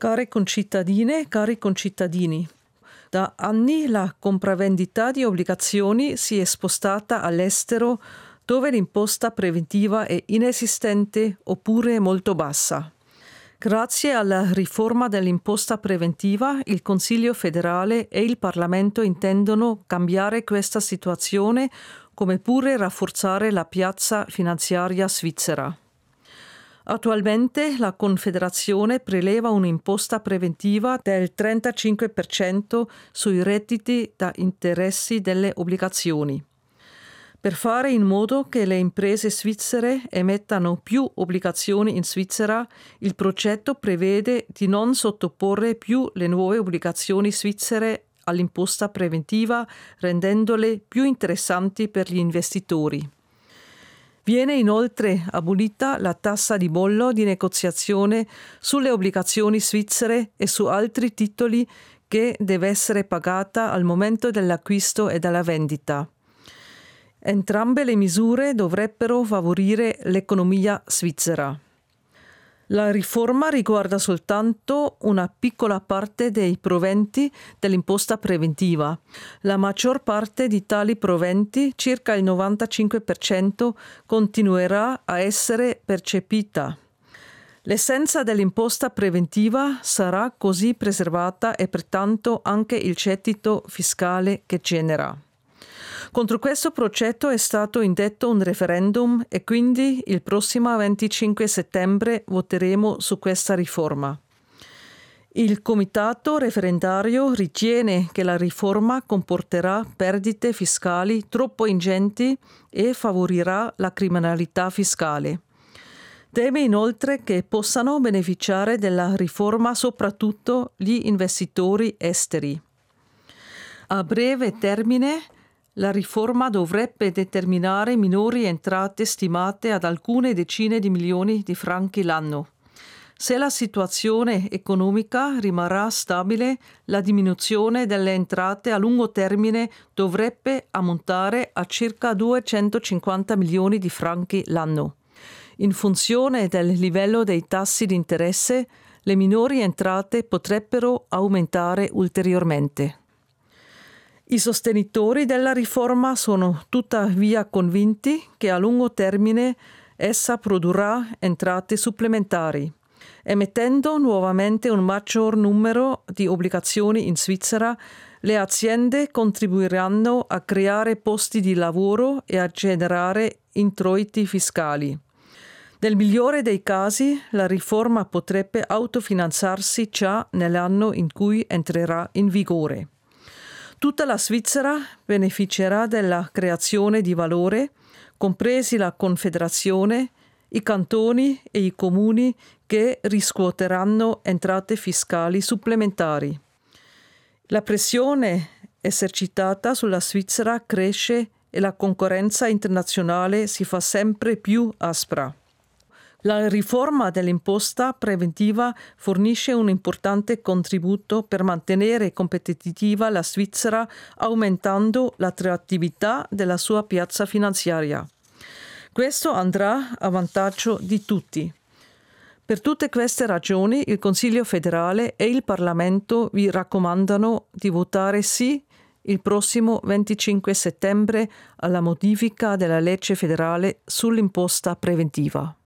Care concittadine, cari concittadini, da anni la compravendita di obbligazioni si è spostata all'estero dove l'imposta preventiva è inesistente oppure molto bassa. Grazie alla riforma dell'imposta preventiva, il Consiglio federale e il Parlamento intendono cambiare questa situazione come pure rafforzare la piazza finanziaria svizzera. Attualmente la Confederazione preleva un'imposta preventiva del 35% sui redditi da interessi delle obbligazioni. Per fare in modo che le imprese svizzere emettano più obbligazioni in Svizzera, il progetto prevede di non sottoporre più le nuove obbligazioni svizzere all'imposta preventiva, rendendole più interessanti per gli investitori. Viene inoltre abolita la tassa di bollo di negoziazione sulle obbligazioni svizzere e su altri titoli che deve essere pagata al momento dell'acquisto e della vendita. Entrambe le misure dovrebbero favorire l'economia svizzera. La riforma riguarda soltanto una piccola parte dei proventi dell'imposta preventiva. La maggior parte di tali proventi, circa il 95%, continuerà a essere percepita. L'essenza dell'imposta preventiva sarà così preservata e pertanto anche il gettito fiscale che genera. Contro questo progetto è stato indetto un referendum e quindi il prossimo 25 settembre voteremo su questa riforma. Il comitato referendario ritiene che la riforma comporterà perdite fiscali troppo ingenti e favorirà la criminalità fiscale. Teme inoltre che possano beneficiare della riforma soprattutto gli investitori esteri. A breve termine, la riforma dovrebbe determinare minori entrate stimate ad alcune decine di milioni di franchi l'anno. Se la situazione economica rimarrà stabile, la diminuzione delle entrate a lungo termine dovrebbe ammontare a circa 250 milioni di franchi l'anno. In funzione del livello dei tassi di interesse, le minori entrate potrebbero aumentare ulteriormente. I sostenitori della riforma sono tuttavia convinti che a lungo termine essa produrrà entrate supplementari. Emettendo nuovamente un maggior numero di obbligazioni in Svizzera, le aziende contribuiranno a creare posti di lavoro e a generare introiti fiscali. Nel migliore dei casi, la riforma potrebbe autofinanziarsi già nell'anno in cui entrerà in vigore. Tutta la Svizzera beneficerà della creazione di valore, compresi la Confederazione, i cantoni e i comuni che riscuoteranno entrate fiscali supplementari. La pressione esercitata sulla Svizzera cresce e la concorrenza internazionale si fa sempre più aspra. La riforma dell'imposta preventiva fornisce un importante contributo per mantenere competitiva la Svizzera, aumentando l'attrattività della sua piazza finanziaria. Questo andrà a vantaggio di tutti. Per tutte queste ragioni il Consiglio federale e il Parlamento vi raccomandano di votare sì il prossimo 25 settembre alla modifica della legge federale sull'imposta preventiva.